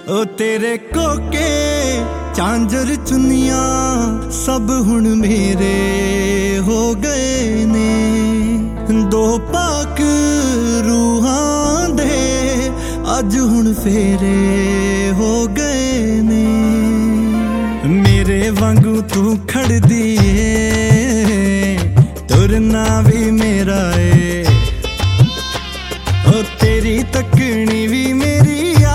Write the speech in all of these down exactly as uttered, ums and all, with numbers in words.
ओ तेरे कोके झांझर चुनिया सब हुण मेरे हो गए ने। दो पाक रूहां दे अज हुण फेरे हो गए ने। मेरे वांगू तू खड़दी ए तुरना भी मेरा ए। ओ तेरी तकनी भी मेरी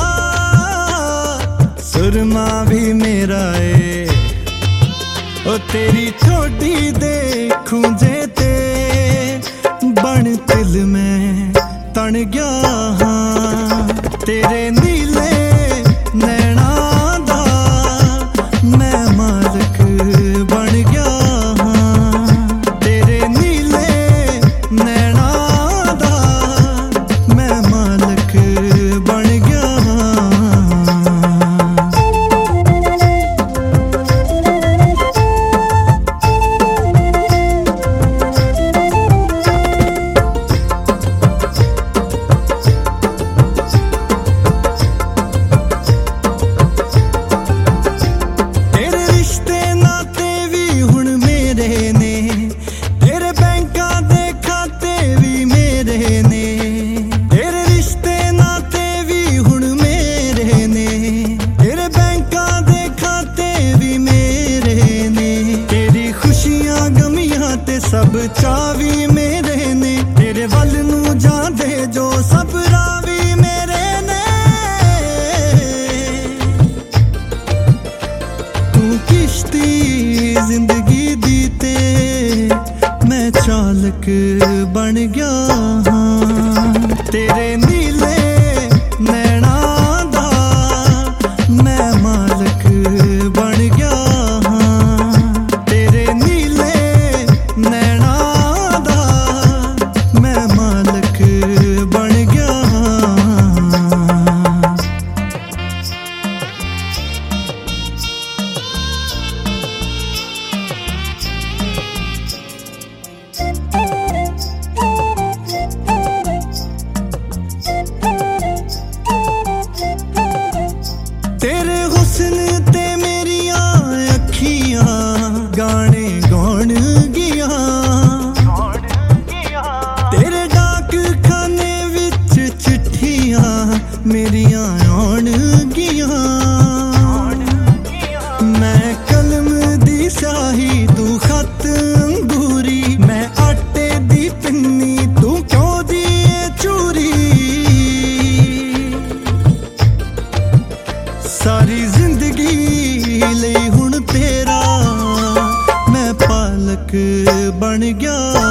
सुरमा भी मेरा है। ओ तेरी ठोडी देखूं जे ते बन तिल में तन गया हाँ। तेरे नीले नैना दा मैं मालिक बन गया हाँ। तेरे नीले नैना दा मैं मालिक बन गया हाँ। सब चावी मेरे ने तेरे वल नू जांदे जो सब रावी मेरे ने। तू किश्ती जिंदगी दी ते मैं चालक बन गया हाँ। तेरे नीले नैना दा मैं मालिक बन गया हाँ। तेरे नीले नैना दा मैं मालिक बन गया हाँ। तेरे हुस्न ते मेरिया अखियां गाने गौण गिया। तेरे डाक खाने विच चिट्ठियां मेरिया आउण गिया। मैं कलम दी स्याही तू खत अंगूरी। मैं आटे दी पिन्नी तू क्यों दी चूरी। सारी जिंदगी लई हुण तेरा मैं पालक बन गया।